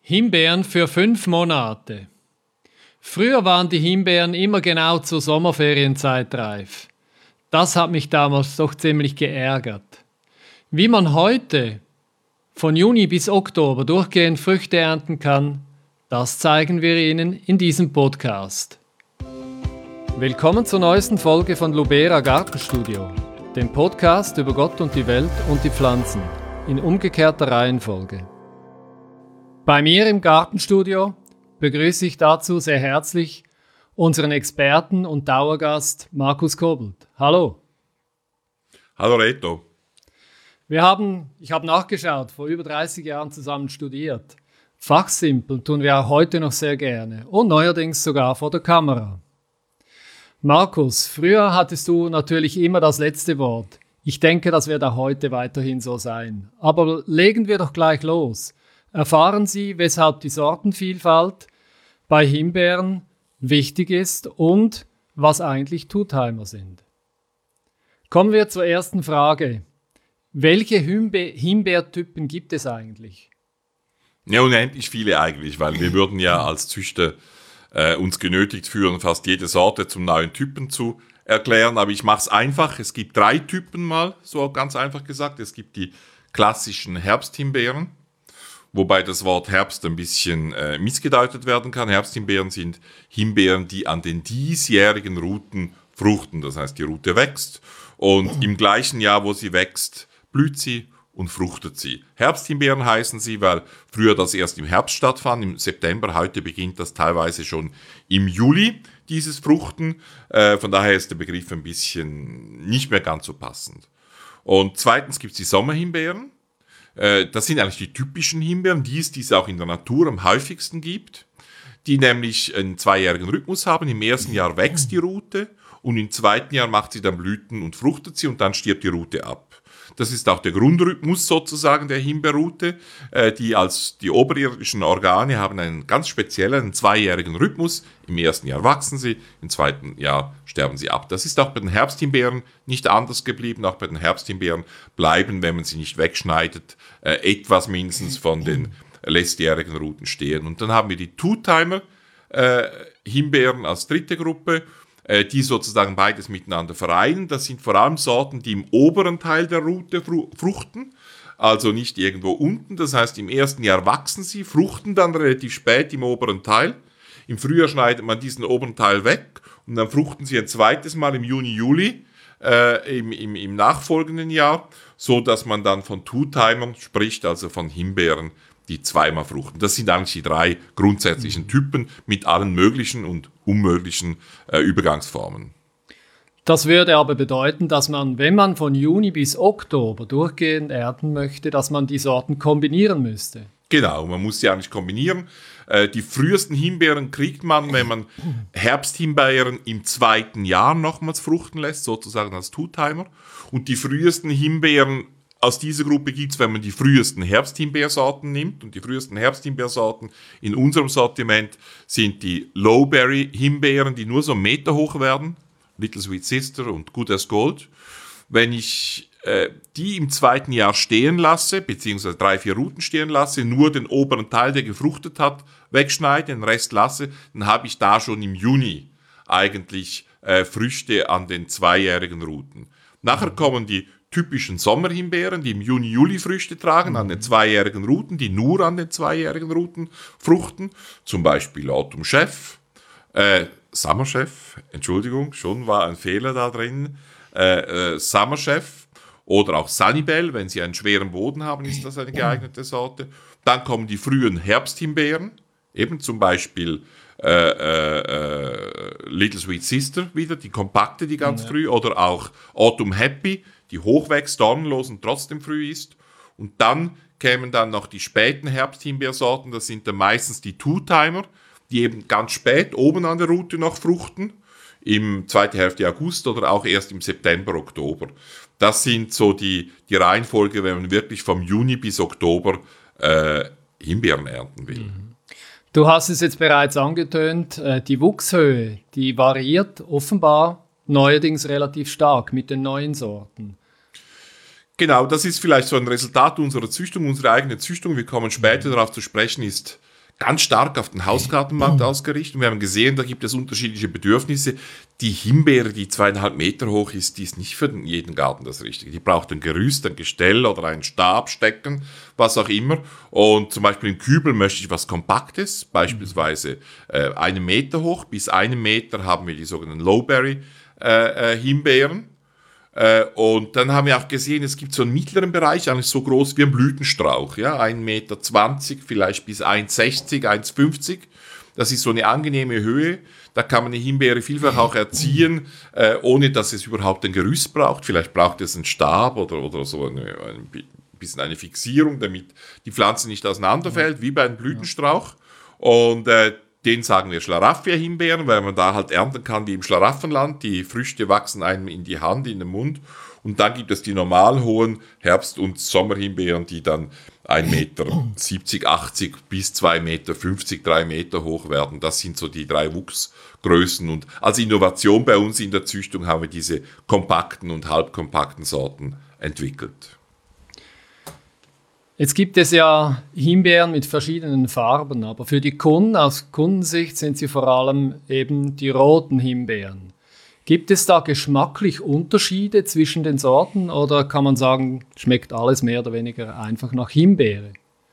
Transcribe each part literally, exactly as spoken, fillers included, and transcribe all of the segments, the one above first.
Himbeeren für fünf Monate. Früher waren die Himbeeren immer genau zur Sommerferienzeit reif. Das hat mich damals doch ziemlich geärgert. Wie man heute von Juni bis Oktober durchgehend Früchte ernten kann, das zeigen wir Ihnen in diesem Podcast. Willkommen zur neuesten Folge von Lubera Gartenstudio, dem Podcast über Gott und die Welt und die Pflanzen, in umgekehrter Reihenfolge. Bei mir im Gartenstudio begrüße ich dazu sehr herzlich unseren Experten und Dauergast Markus Kobelt. Hallo. Hallo Reto. Wir haben, ich habe nachgeschaut, vor über dreißig Jahren zusammen studiert. Fachsimpeln tun wir auch heute noch sehr gerne und neuerdings sogar vor der Kamera. Markus, früher hattest du natürlich immer das letzte Wort. Ich denke, das wird auch heute weiterhin so sein. Aber legen wir doch gleich los. Erfahren Sie, weshalb die Sortenvielfalt bei Himbeeren wichtig ist und was eigentlich Two-Timer sind. Kommen wir zur ersten Frage. Welche Himbe- Himbeertypen gibt es eigentlich? Ja, unendlich viele eigentlich, weil wir würden ja als Züchter äh, uns genötigt fühlen, fast jede Sorte zum neuen Typen zu erklären. Aber ich mache es einfach. Es gibt drei Typen mal, so ganz einfach gesagt. Es gibt die klassischen Herbsthimbeeren, wobei das Wort Herbst ein bisschen äh, missgedeutet werden kann. Herbsthimbeeren sind Himbeeren, die an den diesjährigen Ruten fruchten. Das heißt, die Rute wächst und im gleichen Jahr, wo sie wächst, blüht sie und fruchtet sie. Herbsthimbeeren heißen sie, weil früher das erst im Herbst stattfand, im September. Heute beginnt das teilweise schon im Juli, dieses Fruchten. Äh, von daher ist der Begriff ein bisschen nicht mehr ganz so passend. Und zweitens gibt es die Sommerhimbeeren. Das sind eigentlich die typischen Himbeeren, die es, die es auch in der Natur am häufigsten gibt, die nämlich einen zweijährigen Rhythmus haben. Im ersten Jahr wächst die Rute und im zweiten Jahr macht sie dann Blüten und fruchtet sie und dann stirbt die Rute ab. Das ist auch der Grundrhythmus sozusagen der Himbeerrute. Die als die oberirdischen Organe haben einen ganz speziellen zweijährigen Rhythmus. Im ersten Jahr wachsen sie, im zweiten Jahr sterben sie ab. Das ist auch bei den Herbsthimbeeren nicht anders geblieben. Auch bei den Herbsthimbeeren bleiben, wenn man sie nicht wegschneidet, etwas mindestens von den letztjährigen Ruten stehen. Und dann haben wir die Two-Timer-Himbeeren als dritte Gruppe, die sozusagen beides miteinander vereinen. Das sind vor allem Sorten, die im oberen Teil der Rute fruchten, also nicht irgendwo unten. Das heißt, im ersten Jahr wachsen sie, fruchten dann relativ spät im oberen Teil. Im Frühjahr schneidet man diesen oberen Teil weg und dann fruchten sie ein zweites Mal im Juni, Juli, äh, im, im, im nachfolgenden Jahr, so dass man dann von Two-Timern spricht, also von Himbeeren, die zweimal fruchten. Das sind eigentlich die drei grundsätzlichen Typen mit allen möglichen und unmöglichen äh, Übergangsformen. Das würde aber bedeuten, dass man, wenn man von Juni bis Oktober durchgehend ernten möchte, dass man die Sorten kombinieren müsste. Genau, man muss sie eigentlich kombinieren. Äh, die frühesten Himbeeren kriegt man, wenn man Herbsthimbeeren im zweiten Jahr nochmals fruchten lässt, sozusagen als Two-Timer. Und die frühesten Himbeeren aus dieser Gruppe gibt es, wenn man die frühesten Herbsthimbeersorten nimmt. Und die frühesten Herbsthimbeersorten in unserem Sortiment sind die Lowberry-Himbeeren, die nur so einen Meter hoch werden. Little Sweet Sister und Good as Gold. Wenn ich äh, die im zweiten Jahr stehen lasse, beziehungsweise drei, vier Ruten stehen lasse, nur den oberen Teil, der gefruchtet hat, wegschneide, den Rest lasse, dann habe ich da schon im Juni eigentlich äh, Früchte an den zweijährigen Ruten. Nachher kommen die typischen Sommerhimbeeren, die im Juni, Juli Früchte tragen, an den zweijährigen Ruten, die nur an den zweijährigen Ruten fruchten. Zum Beispiel Autumn Chef, äh, Summer Chef, Entschuldigung, schon war ein Fehler da drin, äh, äh, Summer Chef oder auch Sunnybell, wenn sie einen schweren Boden haben, ist das eine geeignete Sorte. Dann kommen die frühen Herbsthimbeeren, eben zum Beispiel äh, äh, äh, Little Sweet Sister wieder, die kompakte, die ganz ja. früh, oder auch Autumn Happy, die hochwächst, dornenlos und trotzdem früh ist. Und dann kämen dann noch die späten Herbsthimbeersorten, das sind dann meistens die Two-Timer, die eben ganz spät oben an der Rute noch fruchten, im zweiten Hälfte August oder auch erst im September, Oktober. Das sind so die, die Reihenfolge, wenn man wirklich vom Juni bis Oktober äh, Himbeeren ernten will. Du hast es jetzt bereits angetönt, die Wuchshöhe, die variiert offenbar neuerdings relativ stark mit den neuen Sorten. Genau, das ist vielleicht so ein Resultat unserer Züchtung, unserer eigenen Züchtung. Wir kommen später darauf zu sprechen, ist ganz stark auf den Hausgartenmarkt ausgerichtet. Und wir haben gesehen, da gibt es unterschiedliche Bedürfnisse. Die Himbeere, die zweieinhalb Meter hoch ist, die ist nicht für jeden Garten das Richtige. Die braucht ein Gerüst, ein Gestell oder einen Stab, Stecken, was auch immer. Und zum Beispiel im Kübel möchte ich was Kompaktes, beispielsweise äh, einen Meter hoch. Bis einen Meter haben wir die sogenannten Lowberry-Himbeeren. Äh, Äh, und dann haben wir auch gesehen, es gibt so einen mittleren Bereich, eigentlich so groß wie ein Blütenstrauch, ja, ein Meter zwanzig, vielleicht bis eins Meter sechzig, eins Meter fünfzig. Das ist so eine angenehme Höhe. Da kann man eine Himbeere vielfach auch erziehen, äh, ohne dass es überhaupt ein Gerüst braucht. Vielleicht braucht es einen Stab oder, oder so eine, ein bisschen eine Fixierung, damit die Pflanze nicht auseinanderfällt, wie bei einem Blütenstrauch. Und äh, den sagen wir Schlaraffia-Himbeeren, weil man da halt ernten kann wie im Schlaraffenland. Die Früchte wachsen einem in die Hand, in den Mund. Und dann gibt es die normal hohen Herbst- und Sommerhimbeeren, die dann ein Meter siebzig, achtzig bis zwei Meter fünfzig, drei Meter hoch werden. Das sind so die drei Wuchsgrößen. Und als Innovation bei uns in der Züchtung haben wir diese kompakten und halbkompakten Sorten entwickelt. Jetzt gibt es ja Himbeeren mit verschiedenen Farben, aber für die Kunden, aus Kundensicht, sind sie vor allem eben die roten Himbeeren. Gibt es da geschmacklich Unterschiede zwischen den Sorten oder kann man sagen, schmeckt alles mehr oder weniger einfach nach Himbeere?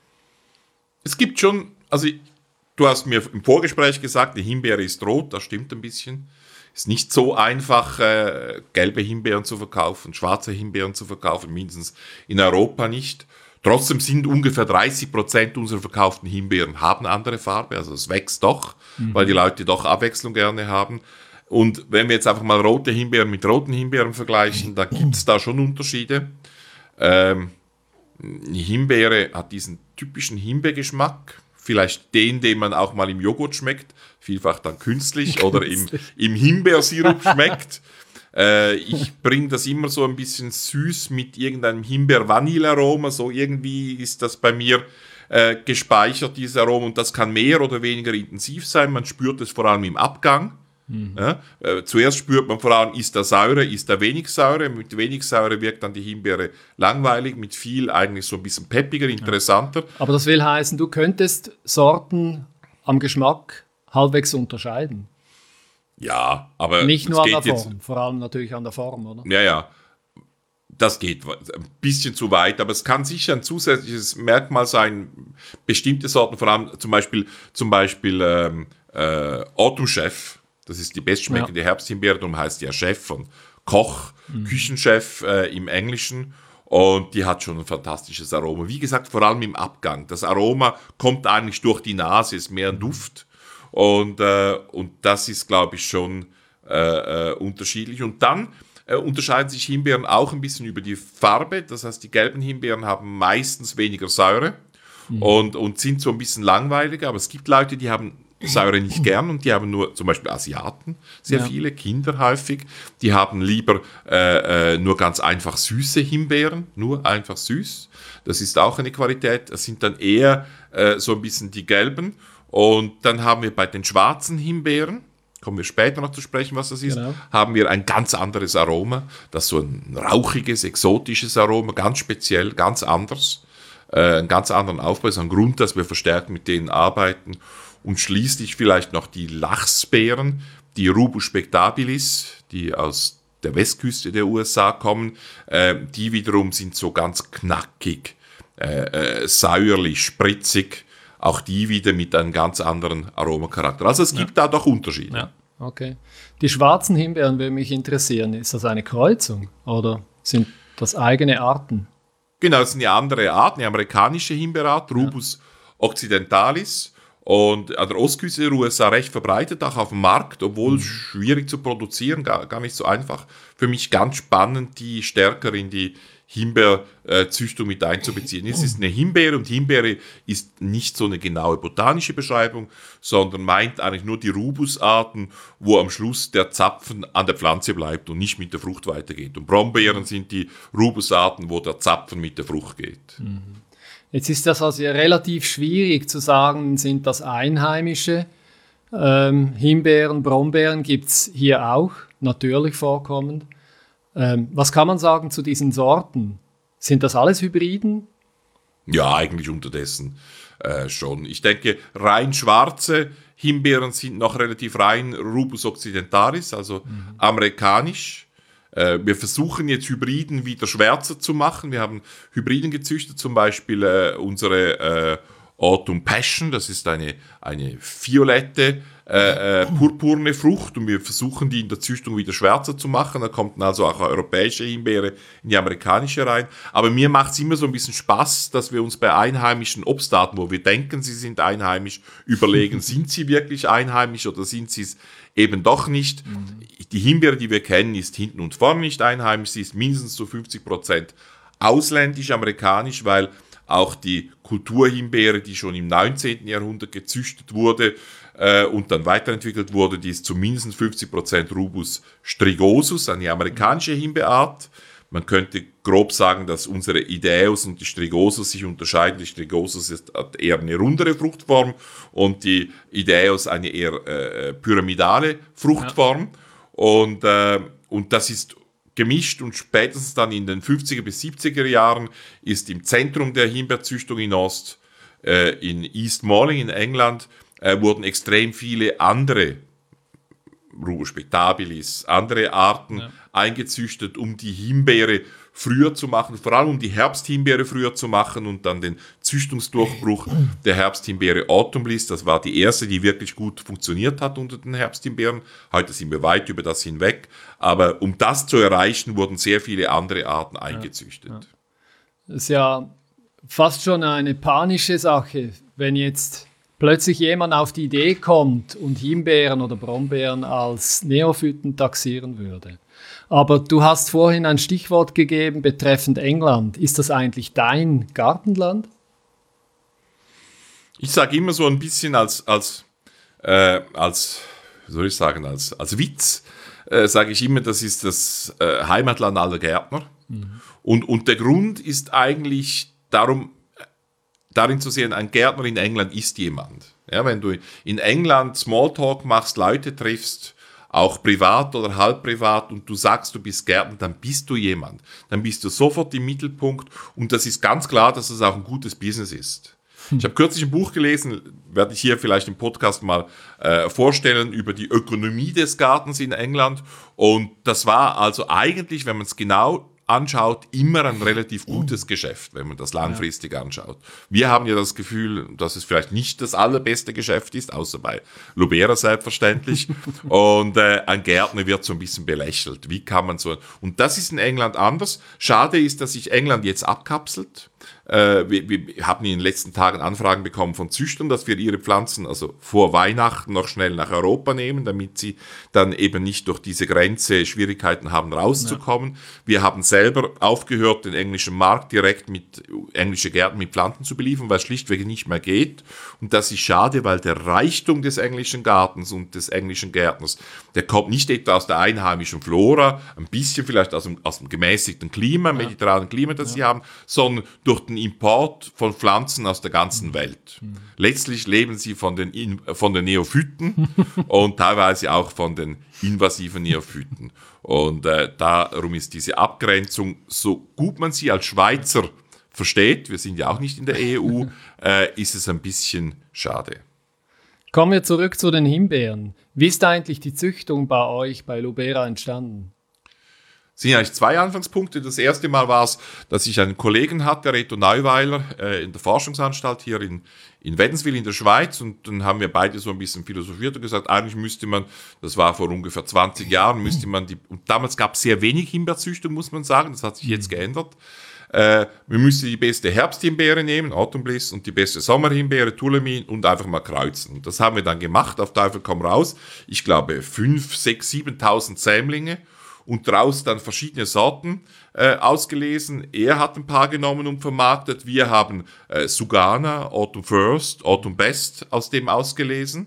Es gibt schon, also du hast mir im Vorgespräch gesagt, die Himbeere ist rot, das stimmt ein bisschen. Ist nicht so einfach, äh, gelbe Himbeeren zu verkaufen, schwarze Himbeeren zu verkaufen, mindestens in Europa nicht. Trotzdem sind ungefähr dreißig Prozent unserer verkauften Himbeeren haben andere Farbe, also es wächst doch, mhm. weil die Leute doch Abwechslung gerne haben. Und wenn wir jetzt einfach mal rote Himbeeren mit roten Himbeeren vergleichen, dann gibt es da schon Unterschiede. Ähm, die Himbeere hat diesen typischen Himbeergeschmack, vielleicht den, den man auch mal im Joghurt schmeckt, vielfach dann künstlich oder im, im Himbeersirup schmeckt. Äh, ich bringe das immer so ein bisschen süß mit irgendeinem Himbeer-Vanille-Aroma, so irgendwie ist das bei mir äh, gespeichert, dieses Aroma, und das kann mehr oder weniger intensiv sein, man spürt es vor allem im Abgang. Mhm. Ja, äh, zuerst spürt man vor allem, ist da Säure, ist da wenig Säure, mit wenig Säure wirkt dann die Himbeere langweilig, mit viel eigentlich so ein bisschen peppiger, interessanter. Ja. Aber das will heißen, du könntest Sorten am Geschmack halbwegs unterscheiden. Ja, aber nicht nur an der Form, jetzt, vor allem natürlich an der Form, oder? Ja, ja, das geht ein bisschen zu weit, aber es kann sicher ein zusätzliches Merkmal sein, bestimmte Sorten, vor allem zum Beispiel, zum Beispiel ähm, äh, Autumn Chef, das ist die bestschmeckende ja. Herbsthimbeere, darum heißt die ja Chef von Koch, mhm. Küchenchef äh, im Englischen, und die hat schon ein fantastisches Aroma. Wie gesagt, vor allem im Abgang. Das Aroma kommt eigentlich durch die Nase, ist mehr ein Duft. Und, äh, und das ist, glaube ich, schon äh, äh, unterschiedlich. Und dann äh, unterscheiden sich Himbeeren auch ein bisschen über die Farbe. Das heißt, die gelben Himbeeren haben meistens weniger Säure mhm. und, und sind so ein bisschen langweiliger. Aber es gibt Leute, die haben Säure nicht gern und die haben nur, zum Beispiel Asiaten, sehr ja. viele, Kinder häufig. Die haben lieber äh, äh, nur ganz einfach süße Himbeeren, nur einfach süß. Das ist auch eine Qualität. Das sind dann eher äh, so ein bisschen die gelben. Und dann haben wir bei den schwarzen Himbeeren, kommen wir später noch zu sprechen, was das ist, genau. haben wir ein ganz anderes Aroma. Das ist so ein rauchiges, exotisches Aroma, ganz speziell, ganz anders. Äh, einen ganz anderen Aufbau, das ist ein Grund, dass wir verstärkt mit denen arbeiten. Und schließlich vielleicht noch die Lachsbeeren, die Rubus spectabilis, die aus der Westküste der U S A kommen. Äh, die wiederum sind so ganz knackig, äh, äh, säuerlich, spritzig. Auch die wieder mit einem ganz anderen Aromacharakter. Also es gibt ja. da doch Unterschiede. Ja. Okay. Die schwarzen Himbeeren würde mich interessieren. Ist das eine Kreuzung oder sind das eigene Arten? Genau, das sind die andere Arten, die amerikanische Himbeerart, Rubus ja. occidentalis. Und an der Ostküste der U S A recht verbreitet, auch auf dem Markt, obwohl mhm. schwierig zu produzieren, gar, gar nicht so einfach. Für mich ganz spannend, die stärker in die Himbeerzüchtung mit einzubeziehen. Es ist eine Himbeere und Himbeere ist nicht so eine genaue botanische Beschreibung, sondern meint eigentlich nur die Rubusarten, wo am Schluss der Zapfen an der Pflanze bleibt und nicht mit der Frucht weitergeht. Und Brombeeren sind die Rubusarten, wo der Zapfen mit der Frucht geht. Jetzt ist das also relativ schwierig zu sagen, sind das einheimische ähm, Himbeeren, Brombeeren gibt es hier auch, natürlich vorkommend. Ähm, was kann man sagen zu diesen Sorten? Sind das alles Hybriden? Ja, eigentlich unterdessen. äh, schon. Ich denke, rein schwarze Himbeeren sind noch relativ rein Rubus occidentalis, also mhm. amerikanisch. Äh, wir versuchen jetzt Hybriden wieder schwärzer zu machen. Wir haben Hybriden gezüchtet, zum Beispiel äh, unsere äh, Autumn Passion, das ist eine, eine violette, äh, äh, purpurne Frucht und wir versuchen die in der Züchtung wieder schwärzer zu machen. Da kommt dann also auch eine europäische Himbeere in die amerikanische rein. Aber mir macht es immer so ein bisschen Spaß, dass wir uns bei einheimischen Obstarten, wo wir denken, sie sind einheimisch, überlegen, sind sie wirklich einheimisch oder sind sie es eben doch nicht. Mhm. Die Himbeere, die wir kennen, ist hinten und vorne nicht einheimisch, sie ist mindestens zu fünfzig Prozent ausländisch, amerikanisch, weil auch die Kulturhimbeere, die schon im neunzehnten Jahrhundert gezüchtet wurde äh, und dann weiterentwickelt wurde, die ist zu mindestens fünfzig Prozent Rubus strigosus, eine amerikanische Himbeerart. Man könnte grob sagen, dass unsere Idaeus und die Strigosus sich unterscheiden. Die Strigosus ist, hat eher eine rundere Fruchtform und die Idaeus eine eher äh, pyramidale Fruchtform. Ja. Und, äh, und das ist gemischt und spätestens dann in den fünfziger bis siebziger Jahren ist im Zentrum der Himbeerzüchtung in Ost, äh, in East Malling in England, äh, wurden extrem viele andere Rubus spectabilis, andere Arten ja. eingezüchtet, um die Himbeere früher zu machen, vor allem um die Herbsthimbeere früher zu machen und dann den Züchtungsdurchbruch der Herbsthimbeere Autumn Bliss. Das war die erste, die wirklich gut funktioniert hat unter den Herbsthimbeeren. Heute sind wir weit über das hinweg. Aber um das zu erreichen, wurden sehr viele andere Arten eingezüchtet. Ja, ja. Das ist ja fast schon eine panische Sache, wenn jetzt plötzlich jemand auf die Idee kommt und Himbeeren oder Brombeeren als Neophyten taxieren würde. Aber du hast vorhin ein Stichwort gegeben betreffend England. Ist das eigentlich dein Gartenland? Ich sage immer so ein bisschen als, als, äh, als wie soll ich sagen, als, als Witz, äh, sage ich immer, das ist das äh, Heimatland aller Gärtner. Mhm. Und, und der Grund ist eigentlich darum, darin zu sehen, ein Gärtner in England ist jemand. Ja, wenn du in England Smalltalk machst, Leute triffst, auch privat oder halb privat, und du sagst, du bist Gärtner, dann bist du jemand. Dann bist du sofort im Mittelpunkt und das ist ganz klar, dass das auch ein gutes Business ist. Hm. Ich habe kürzlich ein Buch gelesen, werde ich hier vielleicht im Podcast mal äh, vorstellen, über die Ökonomie des Gartens in England, und das war also eigentlich, wenn man es genau anschaut, immer ein relativ gutes Geschäft, wenn man das langfristig anschaut. Wir haben ja das Gefühl, dass es vielleicht nicht das allerbeste Geschäft ist, außer bei Lubera selbstverständlich. Und äh, ein Gärtner wird so ein bisschen belächelt. Wie kann man so... Und das ist in England anders. Schade ist, dass sich England jetzt abkapselt. Äh, wir, wir haben in den letzten Tagen Anfragen bekommen von Züchtern, dass wir ihre Pflanzen also vor Weihnachten noch schnell nach Europa nehmen, damit sie dann eben nicht durch diese Grenze Schwierigkeiten haben, rauszukommen. Ja. Wir haben selber aufgehört, den englischen Markt direkt mit englische Gärten mit Pflanzen zu beliefern, weil es schlichtweg nicht mehr geht. Und das ist schade, weil der Reichtum des englischen Gartens und des englischen Gärtners, der kommt nicht etwa aus der einheimischen Flora, ein bisschen vielleicht aus dem, aus dem gemäßigten Klima, ja. mediterranen Klima, das ja. sie haben, sondern durch den Import von Pflanzen aus der ganzen Welt. Mhm. Letztlich leben sie von den, von den Neophyten und teilweise auch von den invasiven Neophyten. Und äh, darum ist diese Abgrenzung, so gut man sie als Schweizer versteht, wir sind ja auch nicht in der E U, äh, ist es ein bisschen schade. Kommen wir zurück zu den Himbeeren. Wie ist eigentlich die Züchtung bei euch, bei Lubera, entstanden? Es sind eigentlich zwei Anfangspunkte. Das erste Mal war es, dass ich einen Kollegen hatte, Reto Neuweiler, äh, in der Forschungsanstalt hier in, in Wädenswil in der Schweiz. Und dann haben wir beide so ein bisschen philosophiert und gesagt, eigentlich müsste man, das war vor ungefähr zwanzig Jahren, müsste man die, und damals gab es sehr wenig Himbeerzüchtung, muss man sagen, das hat sich jetzt geändert. Äh, wir müssten die beste Herbsthimbeere nehmen, Autumn Bliss, und die beste Sommerhimbeere, Thulemin, und einfach mal kreuzen. Und das haben wir dann gemacht, auf Teufel komm raus. Ich glaube, fünf, sechs, siebentausend Sämlinge. Und daraus dann verschiedene Sorten äh, ausgelesen. Er hat ein paar genommen und vermarktet. Wir haben äh, Sugana, Autumn First, Autumn Best aus dem ausgelesen.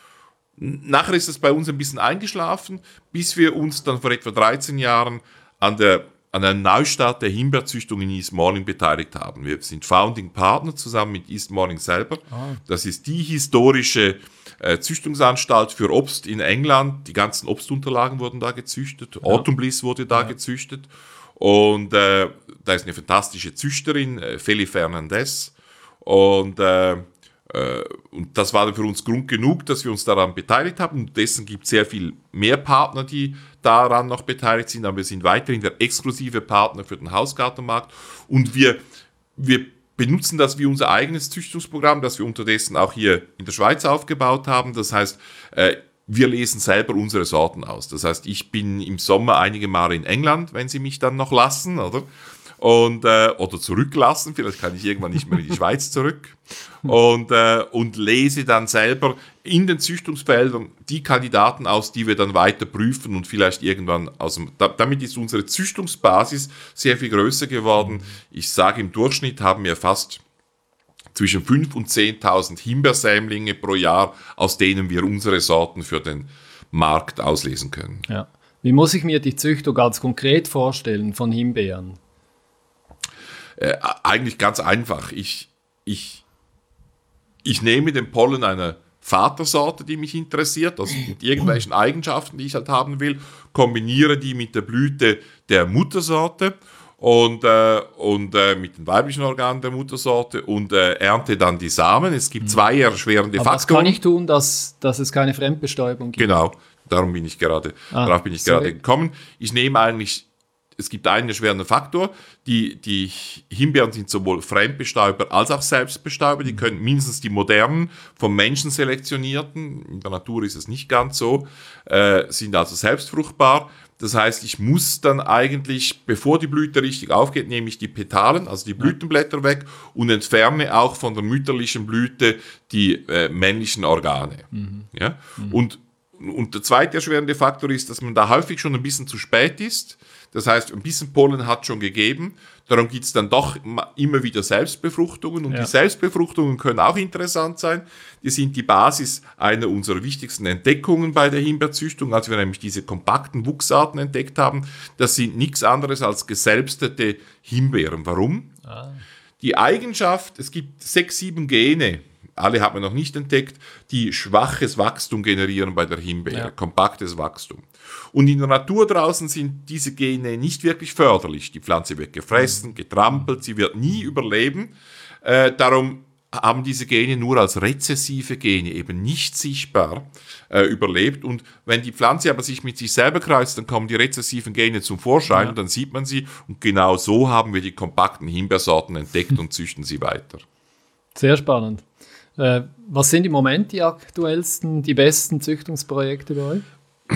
Nachher ist es bei uns ein bisschen eingeschlafen, bis wir uns dann vor etwa dreizehn Jahren an der an einem Neustart der Himbeerzüchtung in East Malling beteiligt haben. Wir sind Founding Partner zusammen mit East Malling selber. Oh. Das ist die historische äh, Züchtungsanstalt für Obst in England. Die ganzen Obstunterlagen wurden da gezüchtet. Ja. Autumn Bliss wurde da ja. gezüchtet. Und äh, da ist eine fantastische Züchterin, äh, Feli Fernandez. Und äh, äh, und das war für uns Grund genug, dass wir uns daran beteiligt haben. Und dessen gibt es sehr viel mehr Partner, die daran noch beteiligt sind, aber wir sind weiterhin der exklusive Partner für den Hausgartenmarkt. Und wir, wir benutzen das wie unser eigenes Züchtungsprogramm, das wir unterdessen auch hier in der Schweiz aufgebaut haben. Das heißt, äh, wir lesen selber unsere Sorten aus. Das heißt, ich bin im Sommer einige Male in England, wenn sie mich dann noch lassen, oder? Und, äh, oder zurücklassen, vielleicht kann ich irgendwann nicht mehr in die Schweiz zurück. Und, äh, und lese dann selber in den Züchtungsfeldern die Kandidaten aus, die wir dann weiter prüfen und vielleicht irgendwann aus dem, da, damit ist unsere Züchtungsbasis sehr viel größer geworden. Ich sage, im Durchschnitt haben wir fast zwischen fünftausend und zehntausend Himbeersämlinge pro Jahr, aus denen wir unsere Sorten für den Markt auslesen können. Ja. Wie muss ich mir die Züchtung ganz konkret vorstellen von Himbeeren? Äh, eigentlich ganz einfach. Ich, ich, ich nehme den Pollen einer Vatersorte, die mich interessiert, also mit irgendwelchen Eigenschaften, die ich halt haben will, kombiniere die mit der Blüte der Muttersorte und, äh, und äh, mit den weiblichen Organen der Muttersorte und äh, ernte dann die Samen. Es gibt zwei erschwerende Aber Faktoren. was kann ich tun, dass, dass es keine Fremdbestäubung gibt? Genau, darum bin ich gerade, Ah, darauf bin ich sorry. gerade gekommen. Ich nehme eigentlich, es gibt einen erschwerenden Faktor, die, die Himbeeren sind sowohl Fremdbestäuber als auch Selbstbestäuber, die können mindestens die modernen, vom Menschen selektionierten, in der Natur ist es nicht ganz so, äh, sind also selbstfruchtbar. Das heißt, ich muss dann eigentlich, bevor die Blüte richtig aufgeht, nehme ich die Petalen, also die Blütenblätter weg und entferne auch von der mütterlichen Blüte die äh, männlichen Organe. Mhm. Ja? Mhm. Und, und der zweite erschwerende Faktor ist, dass man da häufig schon ein bisschen zu spät ist. Das heißt, ein bisschen Pollen hat schon gegeben. Darum gibt es dann doch immer wieder Selbstbefruchtungen. Und ja. die Selbstbefruchtungen können auch interessant sein. Die sind die Basis einer unserer wichtigsten Entdeckungen bei der Himbeerzüchtung, als wir nämlich diese kompakten Wuchsarten entdeckt haben. Das sind nichts anderes als geselbstete Himbeeren. Warum? Ah. Die Eigenschaft, es gibt sechs, sieben Gene, alle hat man noch nicht entdeckt, die schwaches Wachstum generieren bei der Himbeere, ja. kompaktes Wachstum. Und in der Natur draußen sind diese Gene nicht wirklich förderlich. Die Pflanze wird gefressen, getrampelt, sie wird nie überleben. Äh, darum haben diese Gene nur als rezessive Gene, eben nicht sichtbar, äh, überlebt. Und wenn die Pflanze aber sich mit sich selber kreuzt, dann kommen die rezessiven Gene zum Vorschein ja. und dann sieht man sie. Und genau so haben wir die kompakten Himbeersorten entdeckt und züchten sie weiter. Sehr spannend. Äh, was sind im Moment die aktuellsten, die besten Züchtungsprojekte bei euch?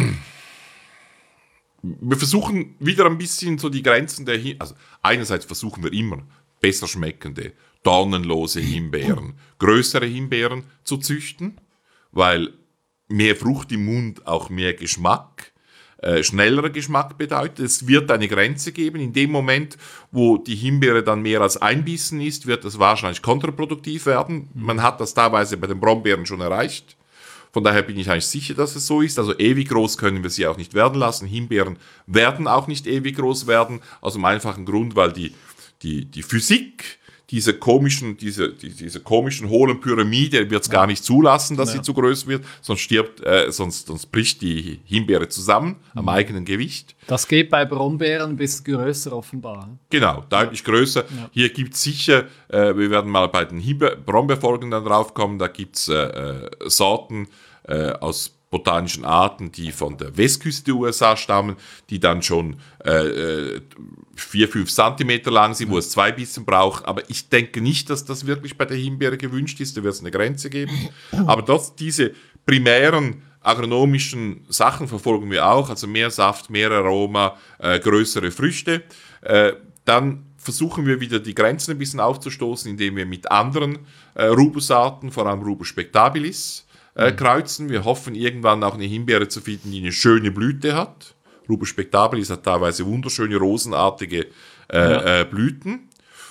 Wir versuchen wieder ein bisschen so die Grenzen der Himbeeren, also einerseits versuchen wir immer besser schmeckende, dornenlose Himbeeren, größere Himbeeren zu züchten, weil mehr Frucht im Mund auch mehr Geschmack, äh, schnellerer Geschmack bedeutet. Es wird eine Grenze geben. In dem Moment, wo die Himbeere dann mehr als ein Bissen ist, wird das wahrscheinlich kontraproduktiv werden. Man hat das teilweise bei den Brombeeren schon erreicht. Von daher bin ich eigentlich sicher, dass es so ist. Also ewig groß können wir sie auch nicht werden lassen. Himbeeren werden auch nicht ewig groß werden, aus dem einfachen Grund, weil die, die, die Physik dieser komischen, diese, die, diese komischen hohlen Pyramide wird es ja. gar nicht zulassen, dass ja. sie zu groß wird, sonst stirbt, äh, sonst, sonst bricht die Himbeere zusammen mhm. am eigenen Gewicht. Das geht bei Brombeeren ein bisschen größer offenbar. Genau, deutlich ja. größer. Ja. Hier gibt es sicher, äh, wir werden mal bei den Himbeer- Brombeerfolgen dann draufkommen, da gibt es äh, Sorten äh, aus botanischen Arten, die von der Westküste der U S A stammen, die dann schon äh, vier, fünf Zentimeter lang sind, wo es zwei Bissen braucht. Aber ich denke nicht, dass das wirklich bei der Himbeere gewünscht ist. Da wird es eine Grenze geben. Aber das, diese primären agronomischen Sachen verfolgen wir auch. Also mehr Saft, mehr Aroma, äh, größere Früchte. Äh, dann versuchen wir wieder die Grenzen ein bisschen aufzustoßen, indem wir mit anderen äh, Rubusarten, vor allem Rubus spectabilis, Äh, kreuzen. Wir hoffen irgendwann auch eine Himbeere zu finden, die eine schöne Blüte hat. Rubus spectabilis hat teilweise wunderschöne rosenartige äh, ja. äh, Blüten.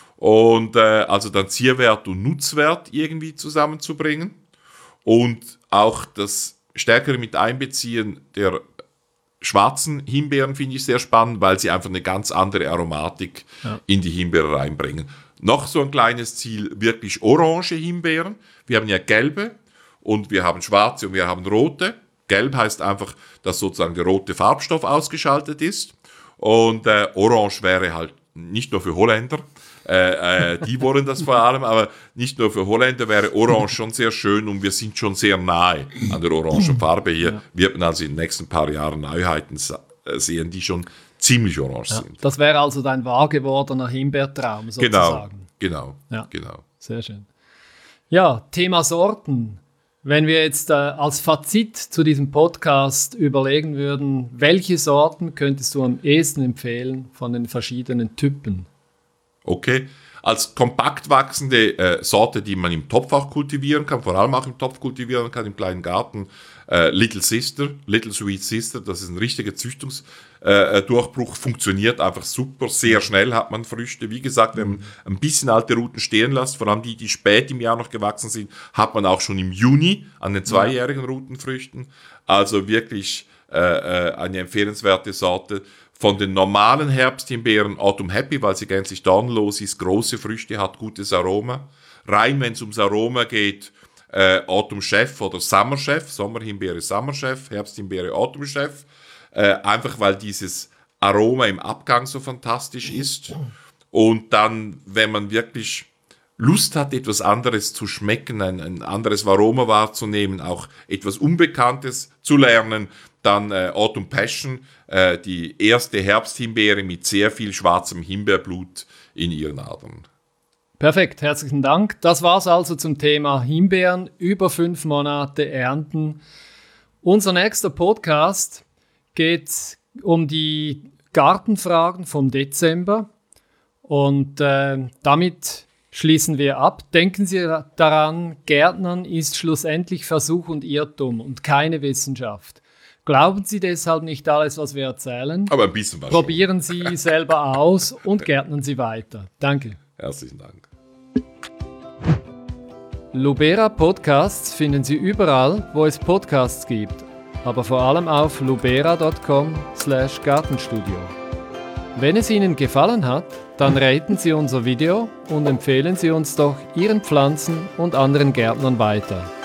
Und äh, also dann Zierwert und Nutzwert irgendwie zusammenzubringen. Und auch das stärkere mit Einbeziehen der schwarzen Himbeeren finde ich sehr spannend, weil sie einfach eine ganz andere Aromatik ja. in die Himbeere reinbringen. Noch so ein kleines Ziel, wirklich orange Himbeeren. Wir haben ja gelbe, und wir haben schwarze und wir haben rote. Gelb heißt einfach, dass sozusagen der rote Farbstoff ausgeschaltet ist. Und äh, orange wäre halt nicht nur für Holländer Äh, äh, die wollen das vor allem, aber nicht nur für Holländer wäre Orange schon sehr schön und wir sind schon sehr nahe an der Orangenfarbe. Hier ja. wird man also in den nächsten paar Jahren Neuheiten sehen, die schon ziemlich orange ja. sind. Das wäre also dein wahr gewordener Himbeertraum sozusagen. Genau, genau, ja. genau. Sehr schön. Ja, Thema Sorten. Wenn wir jetzt äh, als Fazit zu diesem Podcast überlegen würden, welche Sorten könntest du am ehesten empfehlen von den verschiedenen Typen? Okay, als kompakt wachsende äh, Sorte, die man im Topf auch kultivieren kann, vor allem auch im Topf kultivieren kann, im kleinen Garten, äh, Little Sister, Little Sweet Sister, das ist ein richtiger Züchtungsdurchbruch, äh, funktioniert einfach super, sehr schnell hat man Früchte. Wie gesagt, wenn man ein bisschen alte Ruten stehen lässt, vor allem die, die spät im Jahr noch gewachsen sind, hat man auch schon im Juni an den zweijährigen Rutenfrüchten. Also wirklich äh, eine empfehlenswerte Sorte. Von den normalen Herbsthimbeeren Autumn Happy, weil sie gänzlich dornlos ist, große Früchte, hat gutes Aroma. Rein, wenn es ums Aroma geht, äh, Autumn Chef oder Summer Chef, Sommerhimbeere Summer Chef, Herbsthimbeere Autumn Chef, äh, einfach weil dieses Aroma im Abgang so fantastisch ist. Und dann, wenn man wirklich Lust hat, etwas anderes zu schmecken, ein, ein anderes Aroma wahrzunehmen, auch etwas Unbekanntes zu lernen, dann äh, Autumn Passion, äh, die erste Herbsthimbeere mit sehr viel schwarzem Himbeerblut in ihren Adern. Perfekt, herzlichen Dank. Das war's also zum Thema Himbeeren, über fünf Monate ernten. Unser nächster Podcast geht um die Gartenfragen vom Dezember und äh, damit schließen wir ab. Denken Sie daran, Gärtnern ist schlussendlich Versuch und Irrtum und keine Wissenschaft. Glauben Sie deshalb nicht alles, was wir erzählen. Aber ein bisschen was. Probieren Sie selber aus und gärtnern Sie weiter. Danke. Herzlichen Dank. Lubera Podcasts finden Sie überall, wo es Podcasts gibt, aber vor allem auf lubera punkt com slash gartenstudio. Wenn es Ihnen gefallen hat, dann raten Sie unser Video und empfehlen Sie uns doch Ihren Pflanzen und anderen Gärtnern weiter.